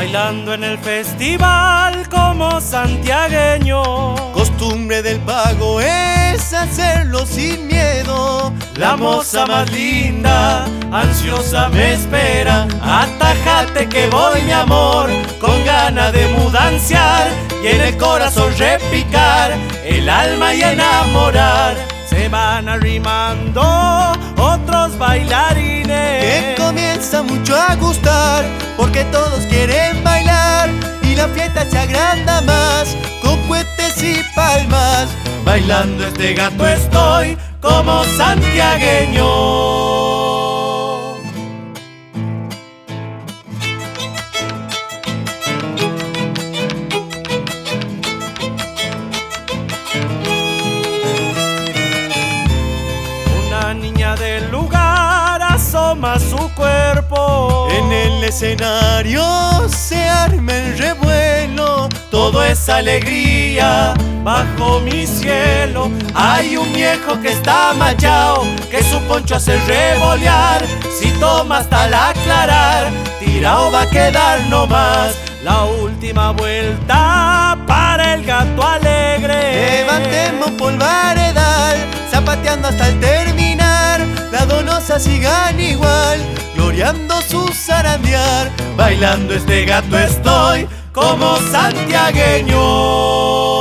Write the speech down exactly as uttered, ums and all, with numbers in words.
bailando en el festival como santiagueño. Costumbre del pago es hacerlo sin miedo. La moza más linda, ansiosa me espera. Atajate que voy, mi amor, con ganas de mudanciar y en el corazón repicar, el alma y enamorar. Se van arrimando otros bailarines que comienza mucho a gustar, porque todos quieren bailar y la fiesta se agranda más con cohetes y palmas. Bailando este gato estoy como santiagueño. Una niña del lugar asoma su cuerpo. En el escenario se arma el revuelo. Todo es alegría bajo mi cielo. Hay un viejo que está machao, que su poncho hace revolear. Si toma hasta el aclarar, tirao va a quedar nomás. La última vuelta para el gato alegre. Levantemos polvaredal, zapateando hasta el terminar. Las donosas sigan igual, gloriando su zarandear. Bailando este gato estoy como santiagueño.